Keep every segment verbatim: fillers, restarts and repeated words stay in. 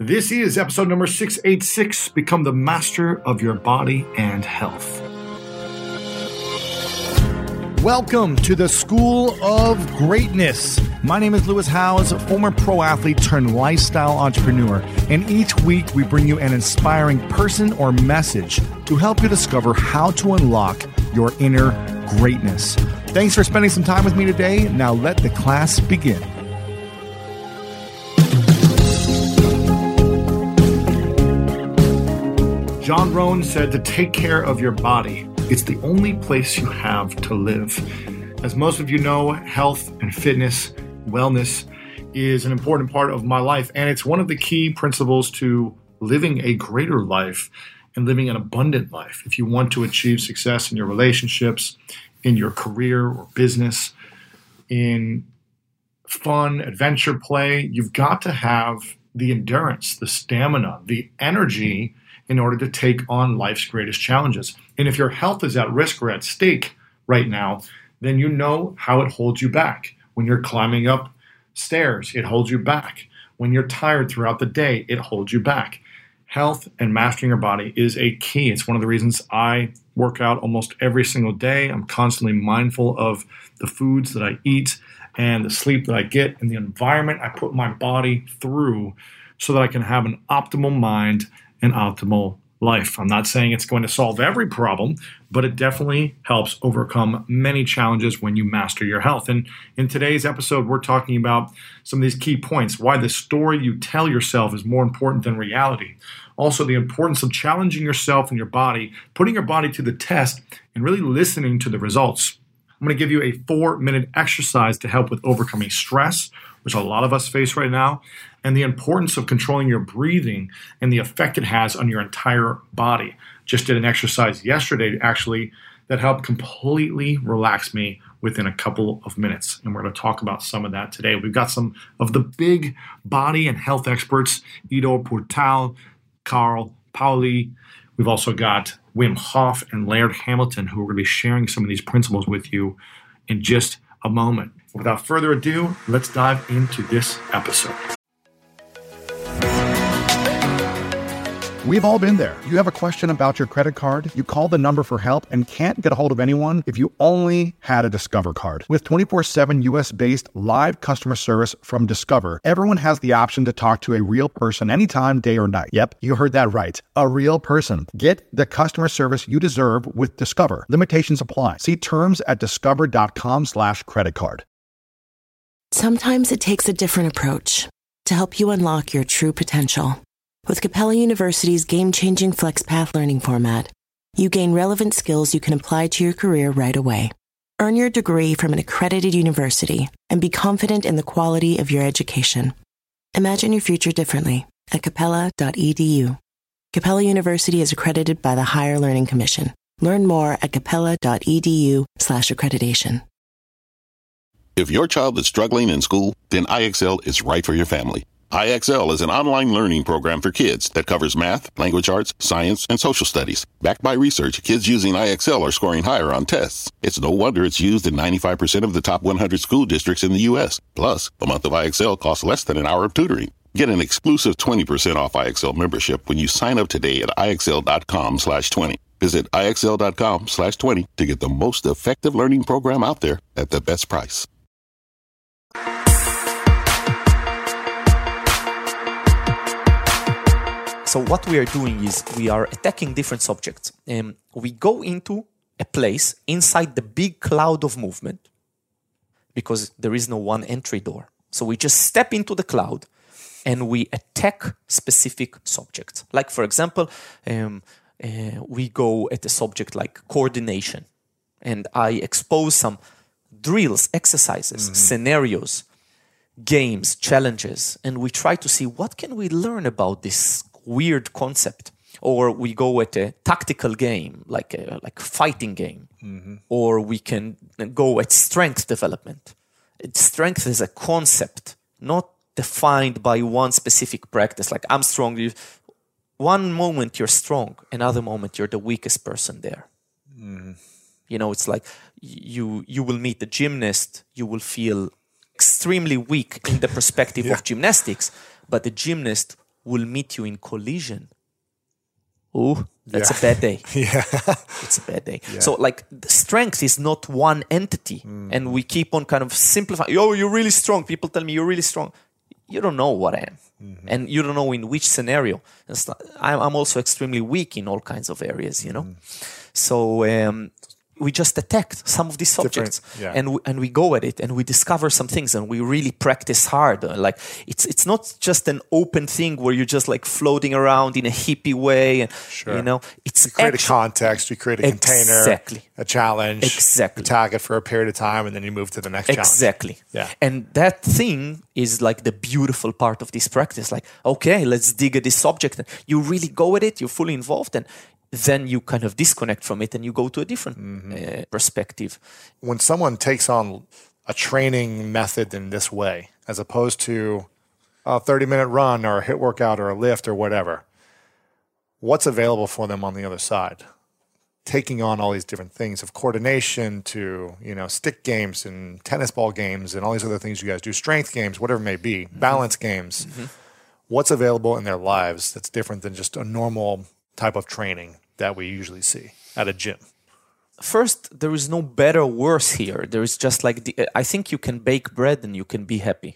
This is episode number six eighty-six, Become the Master of Your Body and Health. Welcome to the School of Greatness. My name is Lewis Howes, former pro athlete turned lifestyle entrepreneur, and each week we bring you an inspiring person or message to help you discover how to unlock your inner greatness. Thanks for spending some time with me today. Now let the class begin. John Rohn said to take care of your body. It's the only place you have to live. As most of you know, health and fitness, wellness is an important part of my life, and it's one of the key principles to living a greater life and living an abundant life. If you want to achieve success in your relationships, in your career or business, in fun, adventure play, you've got to have the endurance, the stamina, the energy in order to take on life's greatest challenges. And if your health is at risk or at stake right now, then you know how it holds you back. When you're climbing up stairs, it holds you back. When you're tired throughout the day, it holds you back. Health and mastering your body is a key. It's one of the reasons I work out almost every single day. I'm constantly mindful of the foods that I eat and the sleep that I get and the environment I put my body through so that I can have an optimal mind and optimal life. I'm not saying it's going to solve every problem, but it definitely helps overcome many challenges when you master your health. And in today's episode, we're talking about some of these key points, why the story you tell yourself is more important than reality. Also, the importance of challenging yourself and your body, putting your body to the test, and really listening to the results. I'm going to give you a four-minute exercise to help with overcoming stress, which a lot of us face right now, and the importance of controlling your breathing and the effect it has on your entire body. Just did an exercise yesterday, actually, that helped completely relax me within a couple of minutes. And we're going to talk about some of that today. We've got some of the big body and health experts, Ido Portal, Carl Paoli. We've also got Wim Hof and Laird Hamilton, who are going to be sharing some of these principles with you in just a moment. Without further ado, let's dive into this episode. We've all been there. You have a question about your credit card, you call the number for help and can't get a hold of anyone if you only had a Discover card. With twenty-four seven U S-based live customer service from Discover, everyone has the option to talk to a real person anytime, day or night. Yep, you heard that right. A real person. Get the customer service you deserve with Discover. Limitations apply. See terms at discover.com slash credit card. Sometimes it takes a different approach to help you unlock your true potential. With Capella University's game-changing FlexPath learning format, you gain relevant skills you can apply to your career right away. Earn your degree from an accredited university and be confident in the quality of your education. Imagine your future differently at capella dot e d u. Capella University is accredited by the Higher Learning Commission. Learn more at capella dot e d u slash accreditation. If your child is struggling in school, then I X L is right for your family. I X L is an online learning program for kids that covers math, language arts, science, and social studies. Backed by research, kids using I X L are scoring higher on tests. It's no wonder it's used in ninety-five percent of the top one hundred school districts in the U S. Plus, a month of I X L costs less than an hour of tutoring. Get an exclusive twenty percent off I X L membership when you sign up today at IXL.com slash 20. Visit IXL.com slash 20 to get the most effective learning program out there at the best price. So what we are doing is we are attacking different subjects. Um, we go into a place inside the big cloud of movement because there is no one entry door. So we just step into the cloud and we attack specific subjects. Like, for example, um, uh, we go at a subject like coordination, and I expose some drills, exercises, mm-hmm. scenarios, games, challenges, and we try to see what can we learn about this weird concept. Or we go at a tactical game, like a like fighting game, mm-hmm. or we can go at strength development. Strength is a concept, not defined by one specific practice. Like, I'm strong. You, one moment you're strong, another moment you're the weakest person there. Mm. You know, it's like you you will meet a gymnast, you will feel extremely weak in the perspective yeah. of gymnastics, but the gymnast will meet you in collision, ooh, that's Yeah. a bad day. Yeah. It's a bad day. Yeah. So like the strength is not one entity. Mm. And we keep on kind of simplifying. Oh, you're really strong. People tell me you're really strong. You don't know what I am. Mm-hmm. And you don't know in which scenario. It's not, I'm, I'm also extremely weak in all kinds of areas, you know. Mm. So um, we just attacked some of these subjects, yeah. and we, and we go at it, and we discover some things, and we really practice hard. Like it's it's not just an open thing where you're just like floating around in a hippie way, and sure. you know, it's you create actually, a context, you create a container, exactly, a challenge, exactly. You tag it for a period of time, and then you move to the next challenge. Exactly. Yeah. And that thing is like the beautiful part of this practice. Like, okay, let's dig at this subject. And you really go at it. You're fully involved, and then you kind of disconnect from it and you go to a different mm-hmm. uh, perspective. When someone takes on a training method in this way, as opposed to a thirty-minute run or a HIIT workout or a lift or whatever, what's available for them on the other side? Taking on all these different things, of coordination to, you know, stick games and tennis ball games and all these other things you guys do, strength games, whatever it may be, mm-hmm. balance games. Mm-hmm. What's available in their lives that's different than just a normal type of training that we usually see at a gym? First, there is no better or worse here. There is just like, the, I think you can bake bread and you can be happy.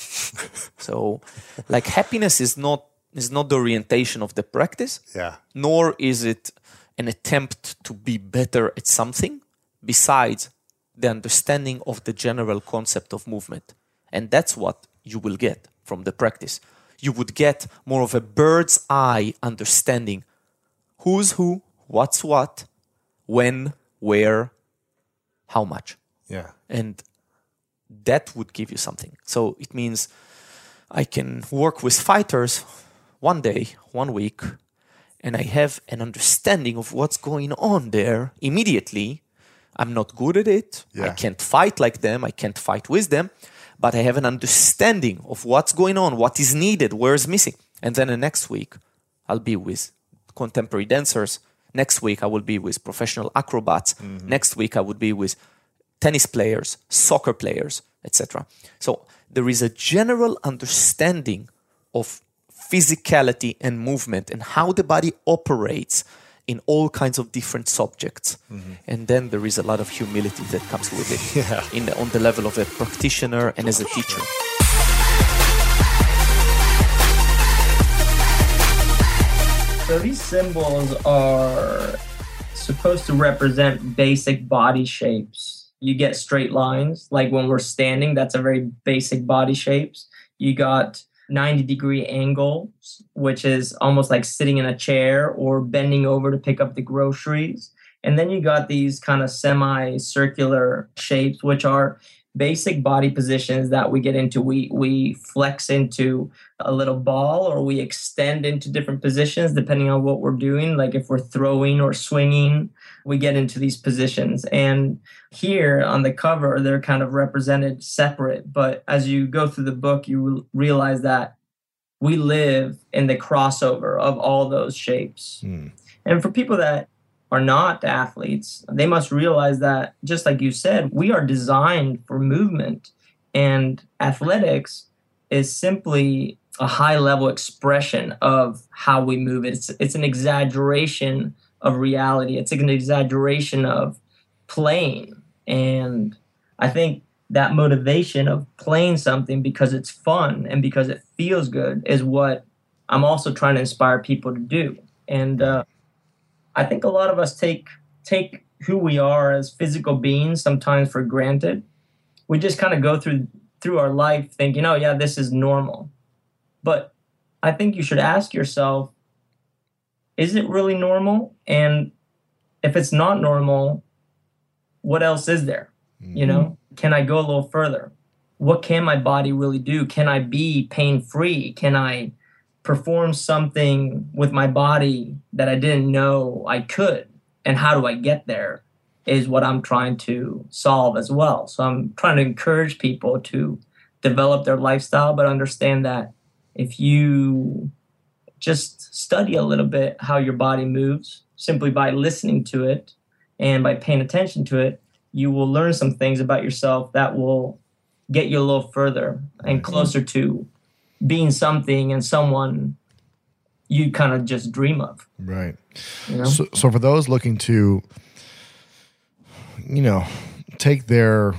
So like happiness is not is not the orientation of the practice, yeah. nor is it an attempt to be better at something besides the understanding of the general concept of movement. And that's what you will get from the practice. You would get more of a bird's eye understanding. Who's who, what's what, when, where, how much. Yeah. And that would give you something. So it means I can work with fighters one day, one week, and I have an understanding of what's going on there immediately. I'm not good at it. Yeah. I can't fight like them. I can't fight with them. But I have an understanding of what's going on, what is needed, where is missing. And then the next week, I'll be with contemporary dancers. Next week, I will be with professional acrobats. Mm-hmm. Next week, I would be with tennis players, soccer players, et cetera. So there is a general understanding of physicality and movement and how the body operates in all kinds of different subjects. Mm-hmm. And then there is a lot of humility that comes with it yeah. in the, on the level of a practitioner and as a teacher. So these symbols are supposed to represent basic body shapes. You get straight lines, like when we're standing, that's a very basic body shapes. You got ninety degree angles, which is almost like sitting in a chair or bending over to pick up the groceries. And then you got these kind of semi-circular shapes, which are basic body positions that we get into. We we flex into a little ball, or we extend into different positions depending on what we're doing. Like if we're throwing or swinging, we get into these positions. And here on the cover, they're kind of represented separate. But as you go through the book, you realize that we live in the crossover of all those shapes. Mm. And for people that are not athletes, they must realize that, just like you said, we are designed for movement, and athletics is simply a high-level expression of how we move. It's, it's an exaggeration of reality. It's an exaggeration of playing. And I think that motivation of playing something because it's fun and because it feels good is what I'm also trying to inspire people to do. And uh, I think a lot of us take take who we are as physical beings sometimes for granted. We just kind of go through through our life thinking, oh, yeah, this is normal. But I think you should ask yourself, is it really normal? And if it's not normal, what else is there? Mm-hmm. You know, can I go a little further? What can my body really do? Can I be pain-free? Can I perform something with my body that I didn't know I could? And how do I get there is what I'm trying to solve as well. So I'm trying to encourage people to develop their lifestyle, but understand that if you just study a little bit how your body moves, simply by listening to it and by paying attention to it, you will learn some things about yourself that will get you a little further and closer to being something and someone you kind of just dream of. Right. You know? So, so for those looking to, you know, take their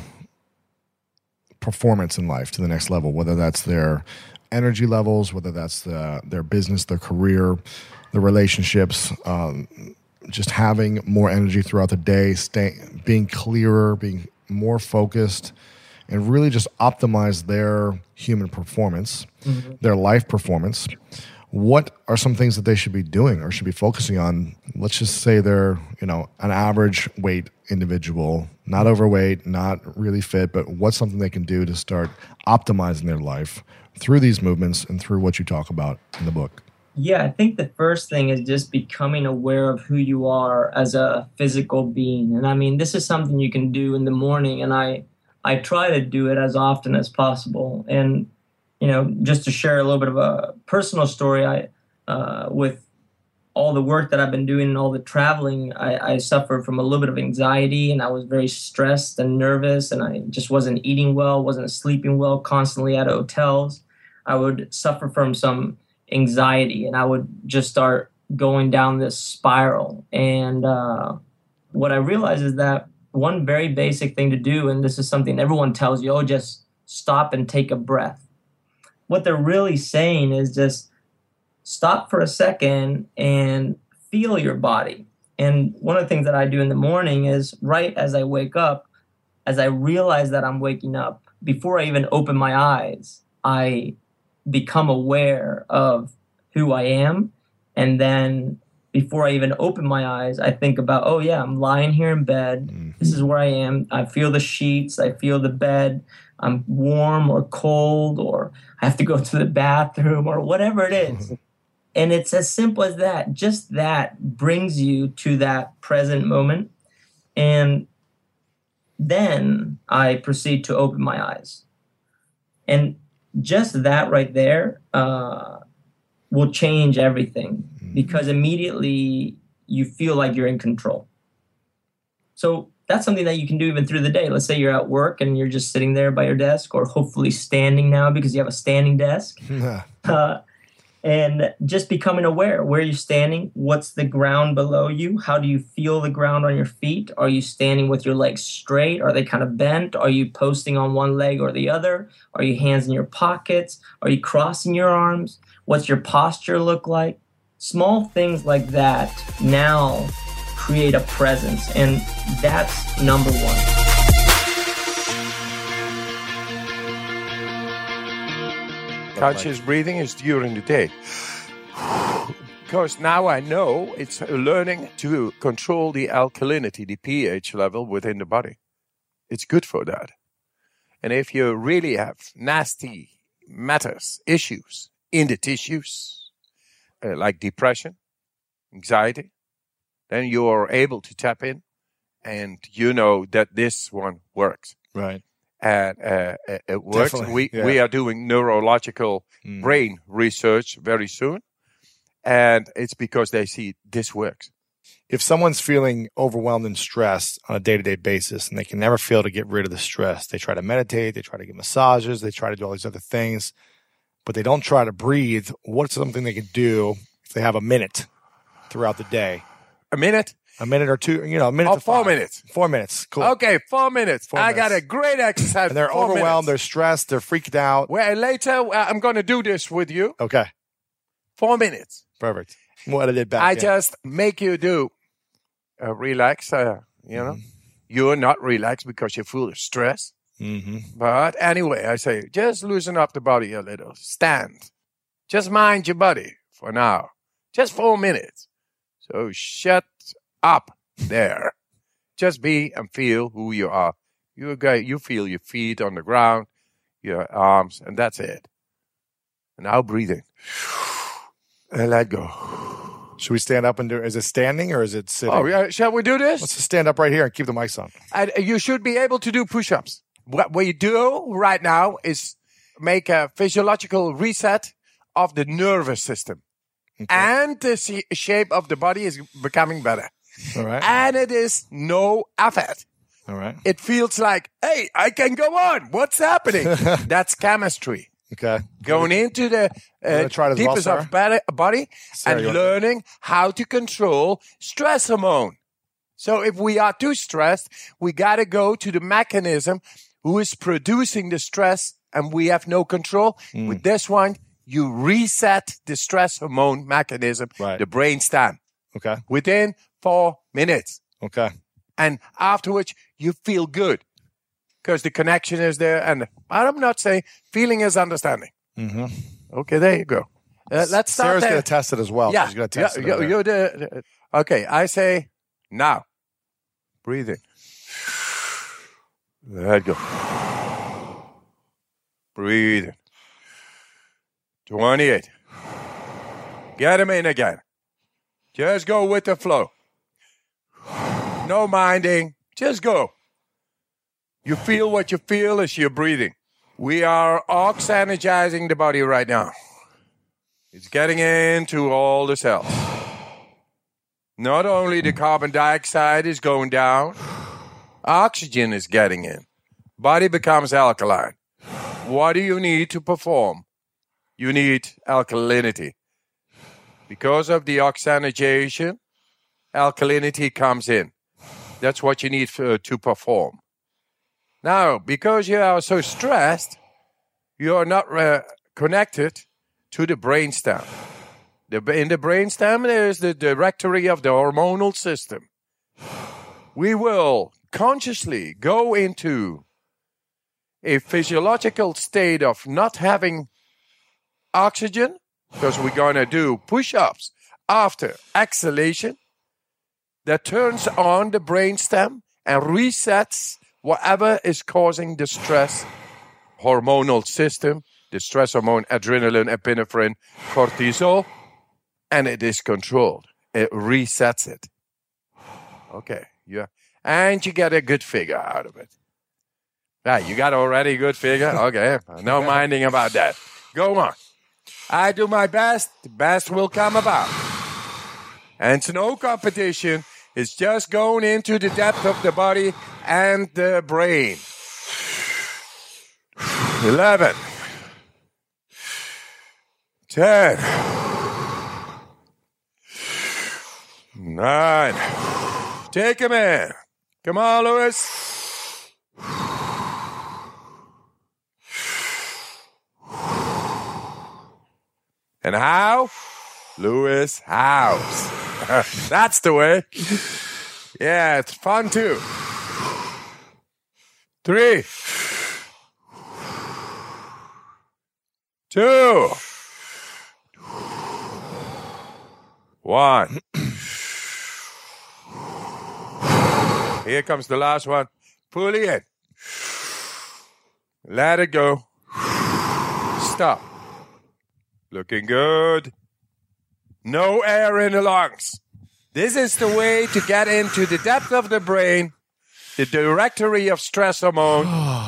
performance in life to the next level, whether that's their energy levels, whether that's the, their business, their career, their relationships, um, just having more energy throughout the day, stay, being clearer, being more focused, and really just optimize their human performance, mm-hmm. their life performance. What are some things that they should be doing or should be focusing on? Let's just say they're, you know, an average weight individual, not overweight, not really fit, but what's something they can do to start optimizing their life through these movements and through what you talk about in the book? Yeah, I think the first thing is just becoming aware of who you are as a physical being. And I mean, this is something you can do in the morning, and I, I try to do it as often as possible. And, you know, just to share a little bit of a personal story, I, uh, with all the work that I've been doing and all the traveling, I, I suffered from a little bit of anxiety, and I was very stressed and nervous, and I just wasn't eating well, wasn't sleeping well, constantly at hotels. I would suffer from some anxiety, and I would just start going down this spiral. And uh, what I realized is that one very basic thing to do, and this is something everyone tells you, oh, just stop and take a breath. What they're really saying is just stop for a second and feel your body. And one of the things that I do in the morning is right as I wake up, as I realize that I'm waking up, before I even open my eyes, I become aware of who I am. And then before I even open my eyes, I think about, oh yeah, I'm lying here in bed. Mm-hmm. This is where I am. I feel the sheets. I feel the bed. I'm warm or cold, or I have to go to the bathroom, or whatever it is. And it's as simple as that. Just that brings you to that present moment. And then I proceed to open my eyes. And just that right there uh, will change everything, because immediately you feel like you're in control. So that's something that you can do even through the day. Let's say you're at work and you're just sitting there by your desk, or hopefully standing now because you have a standing desk. uh, and just becoming aware where you're standing, what's the ground below you, how do you feel the ground on your feet? Are you standing with your legs straight? Are they kind of bent? Are you posting on one leg or the other? Are your hands in your pockets? Are you crossing your arms? What's your posture look like? Small things like that now create a presence, and that's number one. Conscious breathing is during the day. Because now I know it's learning to control the alkalinity, the pH level within the body. It's good for that. And if you really have nasty matters, issues in the tissues, uh, like depression, anxiety, then you are able to tap in, and you know that this one works. Right. And uh, it works. Definitely, We yeah. we are doing neurological mm. brain research very soon, and it's because they see this works. If someone's feeling overwhelmed and stressed on a day-to-day basis, and they can never feel to get rid of the stress, they try to meditate, they try to get massages, they try to do all these other things, but they don't try to breathe. What's something they can do if they have a minute throughout the day? A minute? A minute or two, you know, a minute oh, to four five. minutes. Four minutes. Cool. Okay, four minutes. Four I minutes. got a great exercise. And they're four overwhelmed, minutes. they're stressed, they're freaked out. Well, later, uh, I'm going to do this with you. Okay. Four minutes. Perfect. We'll edit it back I in. just make you do uh, relax, uh, you know. Mm-hmm. You're not relaxed because you feel stress. Mm-hmm. But anyway, I say, just loosen up the body a little. Stand. Just mind your body for now. Just four minutes. So shut up there. Just be and feel who you are. You you feel your feet on the ground, your arms, and that's it. And now breathing. And let go. Should we stand up and do it? Is it standing or is it sitting? Oh, yeah. Shall we do this? Let's just stand up right here and keep the mics on. And you should be able to do push-ups. What we do right now is make a physiological reset of the nervous system. Okay. And the c- shape of the body is becoming better. All right. And it is no effort. All right. It feels like, hey, I can go on. What's happening? That's chemistry. Okay. Going into the uh, try it as deepest well, of body, body Sarah, and you want- learning how to control stress hormone. So if we are too stressed, we got to go to the mechanism who is producing the stress and we have no control. Mm. With this one, you reset the stress hormone mechanism, Right. the brainstem, Okay. within four minutes. Okay. And afterwards, you feel good because the connection is there. And I'm not saying feeling is understanding. Mm-hmm. Okay, there you go. Uh, let's start Sarah's there. going to test it as well. Yeah, She's going to yeah, test it. you- over there. you're the, the- okay, I say now. Breathe in. Let go. Breathe in. twenty-eight. Get him in again. Just go with the flow. No minding. Just go. You feel what you feel as you're breathing. We are ox-energizing the body right now. It's getting into all the cells. Not only the carbon dioxide is going down, oxygen is getting in. Body becomes alkaline. What do you need to perform? You need alkalinity. Because of the oxygenation, alkalinity comes in. That's what you need for, to perform. Now, because you are so stressed, you are not uh, connected to the brainstem. The, in the brainstem, there is the directory of the hormonal system. We will consciously go into a physiological state of not having oxygen, because we're going to do push-ups after exhalation that turns on the brainstem and resets whatever is causing the stress hormonal system, the stress hormone, adrenaline, epinephrine, cortisol, and it is controlled. It resets it. Okay, yeah, and you get a good figure out of it. Yeah, you got already a good figure? Okay, no minding about that. Go on. I do my best, the best will come about. And it's no competition. It's just going into the depth of the body and the brain. Eleven. Ten. Nine. Take him in. Come on, Lewis. And how? Lewis House. That's the way. Yeah, it's fun too. Three. Two. One. Here comes the last one. Pull it in. Let it go. Stop. Looking good. No air in the lungs. This is the way to get into the depth of the brain, the directory of stress hormone,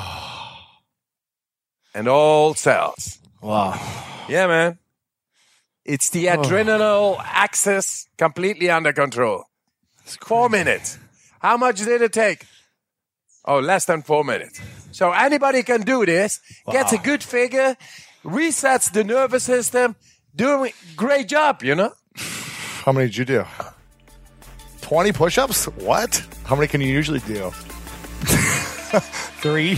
and all cells. Wow. Yeah, man. It's the adrenal axis completely under control. Four minutes. How much did it take? Oh, less than four minutes. So anybody can do this, gets a good figure, resets the nervous system, doing great job, you know? How many did you do? twenty push-ups? What? How many can you usually do? Three.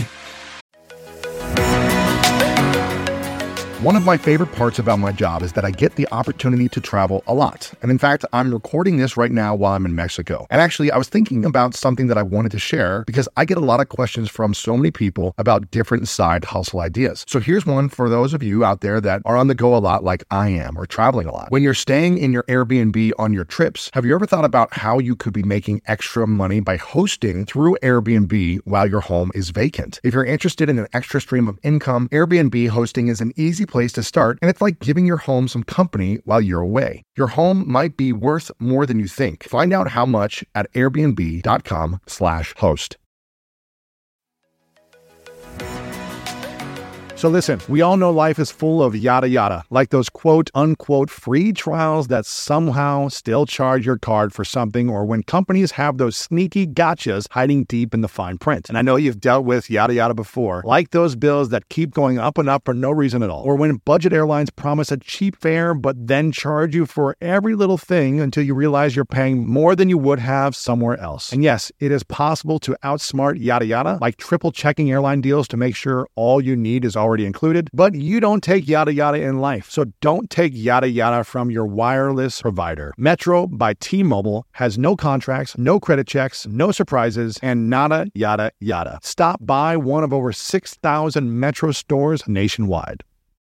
One of my favorite parts about my job is that I get the opportunity to travel a lot. And in fact, I'm recording this right now while I'm in Mexico. And actually, I was thinking about something that I wanted to share because I get a lot of questions from so many people about different side hustle ideas. So here's one for those of you out there that are on the go a lot like I am or traveling a lot. When you're staying in your Airbnb on your trips, have you ever thought about how you could be making extra money by hosting through Airbnb while your home is vacant? If you're interested in an extra stream of income, Airbnb hosting is an easy place to start, and it's like giving your home some company while you're away. Your home might be worth more than you think. Find out how much at airbnb.com slash host. So listen, we all know life is full of yada yada, like those quote unquote free trials that somehow still charge your card for something, or when companies have those sneaky gotchas hiding deep in the fine print. And I know you've dealt with yada yada before, like those bills that keep going up and up for no reason at all, or when budget airlines promise a cheap fare but then charge you for every little thing until you realize you're paying more than you would have somewhere else. And yes, it is possible to outsmart yada yada, like triple checking airline deals to make sure all you need is already included, but you don't take yada yada in life. So don't take yada yada from your wireless provider. Metro by T-Mobile has no contracts, no credit checks, no surprises, and nada yada yada. Stop by one of over six thousand Metro stores nationwide.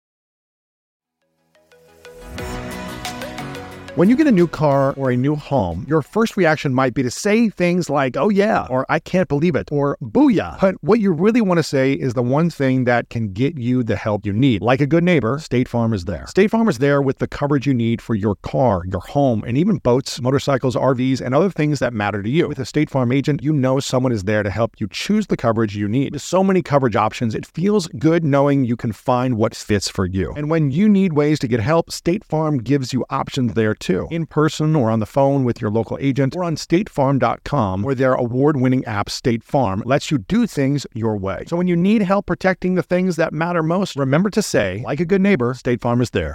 When you get a new car or a new home, your first reaction might be to say things like, oh yeah, or I can't believe it, or booyah. But what you really want to say is the one thing that can get you the help you need. Like a good neighbor, State Farm is there. State Farm is there with the coverage you need for your car, your home, and even boats, motorcycles, R Vs, and other things that matter to you. With a State Farm agent, you know someone is there to help you choose the coverage you need. With so many coverage options, it feels good knowing you can find what fits for you. And when you need ways to get help, State Farm gives you options there too, in person or on the phone with your local agent, or on state farm dot com, where their award-winning app State Farm lets you do things your way. So when you need help protecting the things that matter most, remember to say, like a good neighbor, State Farm is there.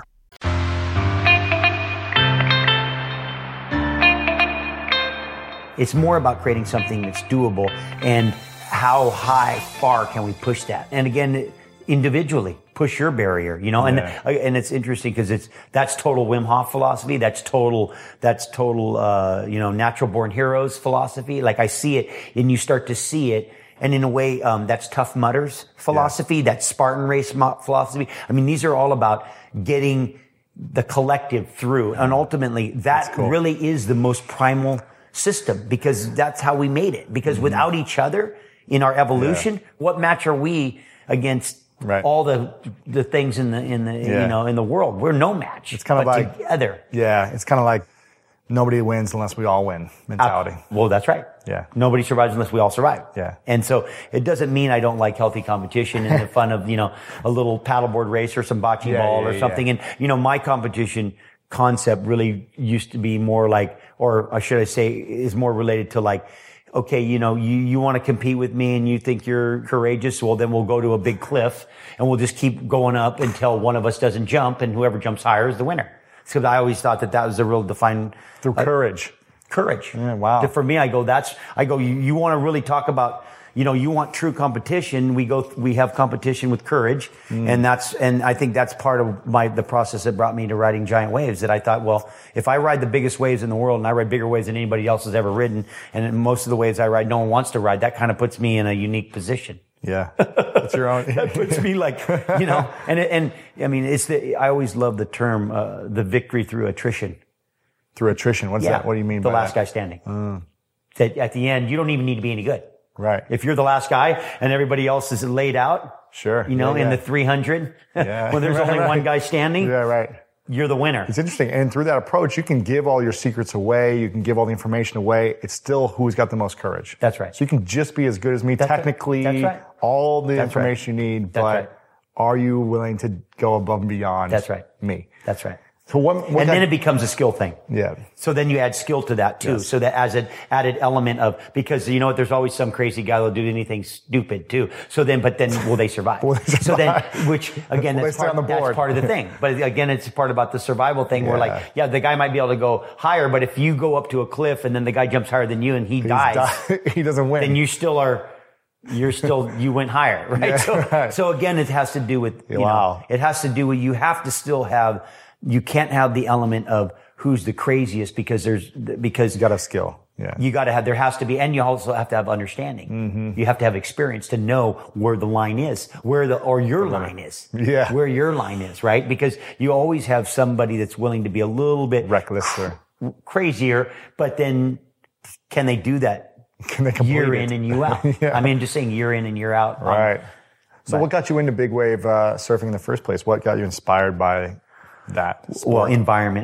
It's more about creating something that's doable and how high, far can we push that? And again, individually, push your barrier, you know, Yeah. and and it's interesting because it's that's total Wim Hof philosophy. That's total that's total uh, you know, natural born heroes philosophy. Like I see it, and you start to see it, and in a way, um, that's Tough Mudders philosophy. Yeah. That's Spartan race mo- philosophy. I mean, these are all about getting the collective through, and ultimately, that cool. really is the most primal system because that's how we made it. Because mm-hmm. without each other in our evolution, yeah. what match are we against? Right. All the the things in the in the yeah. you know in the world, we're no match. It's kind of like together. Yeah, it's kind of like nobody wins unless we all win mentality. Uh, well, that's right. Yeah. Nobody survives unless we all survive. Yeah. And so it doesn't mean I don't like healthy competition and the fun of you know a little paddleboard race or some bocce yeah, ball yeah, or something. Yeah. And you know my competition concept really used to be more like, or should I say, is more related to like. Okay, you know, you, you want to compete with me and you think you're courageous, well, then we'll go to a big cliff and we'll just keep going up until one of us doesn't jump and whoever jumps higher is the winner. Because I always thought that that was the real defined... Through uh, courage. Courage. Yeah, wow. For me, I go, that's, I go, you, you want to really talk about, you know, you want true competition. We go, we have competition with courage. Mm. And that's, and I think that's part of my, the process that brought me to riding giant waves, that I thought, well, if I ride the biggest waves in the world and I ride bigger waves than anybody else has ever ridden, and most of the waves I ride, no one wants to ride, that kind of puts me in a unique position. Yeah. It's your own. That puts me like, you know, and, and I mean, it's the, I always love the term, uh, the victory through attrition. Through attrition. What's yeah, that? What do you mean the by last that? guy standing. Mm. That at the end, you don't even need to be any good. Right. If you're the last guy and everybody else is laid out, sure, you know, yeah, in yeah. the three hundred, yeah. when there's right, only right. one guy standing, yeah, right. you're the winner. It's interesting. And through that approach, you can give all your secrets away. You can give all the information away. It's still who's got the most courage. That's right. So you can just be as good as me That's technically, right. That's right. all the That's information right. you need, That's but right. are you willing to go above and beyond That's right. me? That's right. So what, what and that, then it becomes a skill thing. Yeah. So then you add skill to that too. Yes. So that as an added element of, because you know what, there's always some crazy guy that'll do anything stupid too. So then, but then will they survive? Will they survive? So then, which again, Will that's, they stay part, on the board? that's part of the thing. But again, it's part about the survival thing where Yeah. like, yeah, the guy might be able to go higher, but if you go up to a cliff and then the guy jumps higher than you and he He's dies, di- he doesn't win. then you still are, you're still, you went higher, right? Yeah, so, right. so again, it has to do with, you Wow. know, it has to do with, you have to still have, you can't have the element of who's the craziest because there's, because you got to have skill. Yeah. You got to have, there has to be, and you also have to have understanding. Mm-hmm. You have to have experience to know where the line is, where the, or your line is. Yeah. Where your line is, right? Because you always have somebody that's willing to be a little bit reckless or crazier, but then can they do that Can they complete year it? in and year out? Yeah. I mean, just saying year in and year out. Right. Um, So but- what got you into big wave uh, surfing in the first place? What got you inspired by that sport? Well, environment.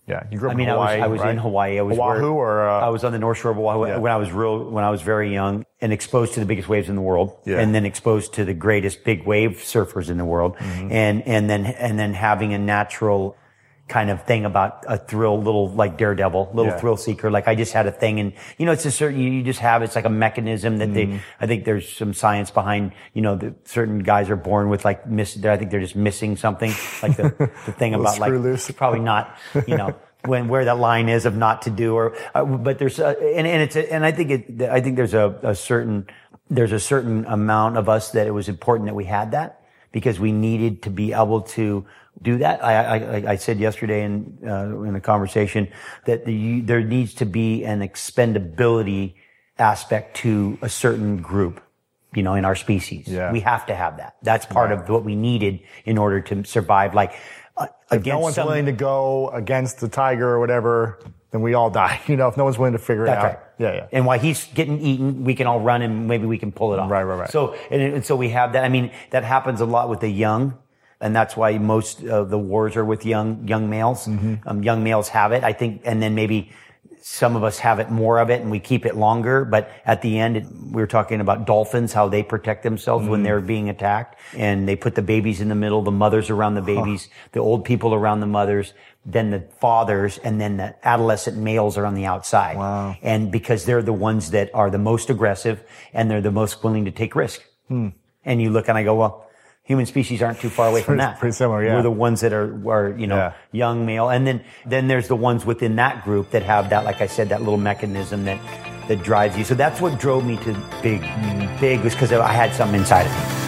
Yeah, you grew up I mean, in Hawaii, I was, I was right? in Hawaii. I was Oahu, where, or uh, I was on the North Shore of Oahu yeah. when I was real, when I was very young, and exposed to the biggest waves in the world, yeah. and then exposed to the greatest big wave surfers in the world, mm-hmm. and and then and then having a natural kind of thing about a thrill, little like daredevil, little yeah. thrill seeker. Like I just had a thing, and you know, it's a certain you just have. It's like a mechanism that mm-hmm. they. I think there's some science behind. You know, that certain guys are born with like miss. I think they're just missing something. Like the the thing about like loose. Probably not. You know. When where that line is of not to do, or uh, but there's uh, and and it's a, and I think it I think there's a, a certain there's a certain amount of us that it was important that we had that because we needed to be able to do that. I I, I said yesterday in uh, in a conversation that the, there needs to be an expendability aspect to a certain group. You know, in our species, yeah. we have to have that. That's part right. of what we needed in order to survive. Like. Uh, if no one's some, willing to go against the tiger or whatever, then we all die. You know, if no one's willing to figure it out. Right. Yeah, yeah. And while he's getting eaten, we can all run and maybe we can pull it off. Right, right, right. So, and, and so we have that. I mean, that happens a lot with the young. And that's why most of the wars are with young, young males. Mm-hmm. Um, young males have it, I think, and then maybe some of us have it more of it and we keep it longer. But at the end, it, we were talking about dolphins, how they protect themselves mm. when they're being attacked. And they put the babies in the middle, the mothers around the babies, huh. the old people around the mothers, then the fathers, and then the adolescent males are on the outside. Wow. And because they're the ones that are the most aggressive and they're the most willing to take risk. Hmm. And you look and I go, well, human species aren't too far away from that. Pretty similar, yeah. We're the ones that are, are you know, yeah. young male. And then, then there's the ones within that group that have that, like I said, that little mechanism that, that drives you. So that's what drove me to big, mm. big was because I had something inside of me.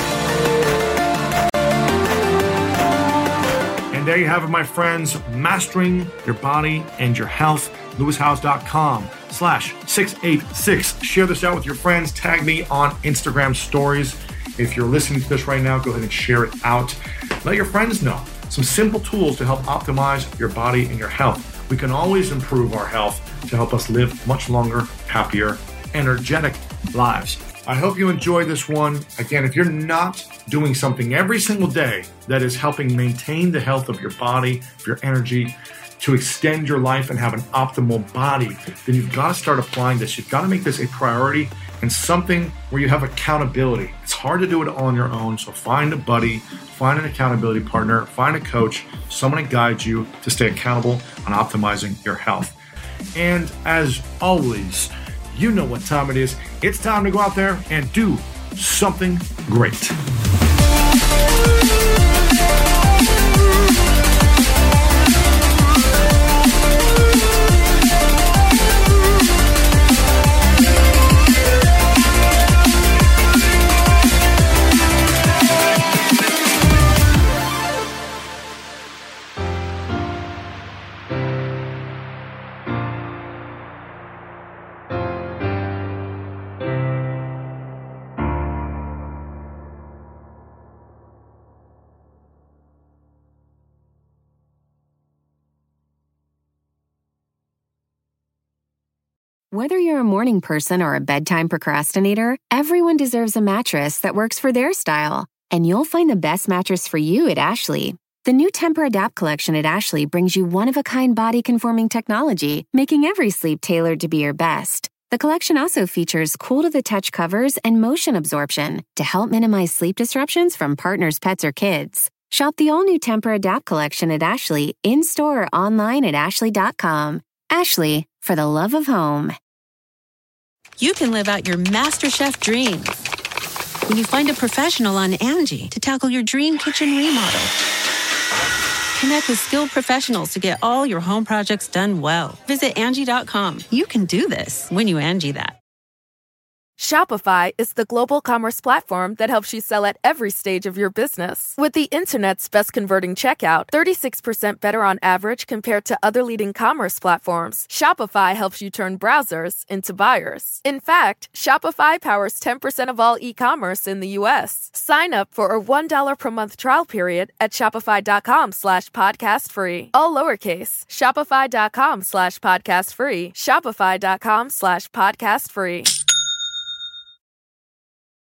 And there you have it, my friends, mastering your body and your health. lewis howes dot com slash six eight six. Share this out with your friends. Tag me on Instagram stories. If you're listening to this right now, go ahead and share it out. Let your friends know some simple tools to help optimize your body and your health. We can always improve our health to help us live much longer, happier, energetic lives. I hope you enjoyed this one. Again, if you're not doing something every single day that is helping maintain the health of your body, of your energy, to extend your life and have an optimal body, then you've got to start applying this. You've got to make this a priority and something where you have accountability. It's hard to do it on your own, so find a buddy, find an accountability partner, find a coach, someone to guide you to stay accountable on optimizing your health. And as always, you know what time it is. It's time to go out there and do something great. Whether you're a morning person or a bedtime procrastinator, everyone deserves a mattress that works for their style. And you'll find the best mattress for you at Ashley. The new Tempur-Adapt collection at Ashley brings you one-of-a-kind body-conforming technology, making every sleep tailored to be your best. The collection also features cool-to-the-touch covers and motion absorption to help minimize sleep disruptions from partners, pets, or kids. Shop the all-new Tempur-Adapt collection at Ashley, in-store or online at ashley dot com. Ashley, for the love of home. You can live out your MasterChef dreams when you find a professional on Angie to tackle your dream kitchen remodel. Connect with skilled professionals to get all your home projects done well. Visit Angie dot com. You can do this when you Angie that. Shopify is the global commerce platform that helps you sell at every stage of your business. With the internet's best converting checkout, thirty-six percent better on average compared to other leading commerce platforms, Shopify helps you turn browsers into buyers. In fact, Shopify powers ten percent of all e-commerce in the U S. Sign up for a one dollar per month trial period at shopify.com slash podcast free. All lowercase, shopify.com slash podcast free, shopify.com slash podcast free.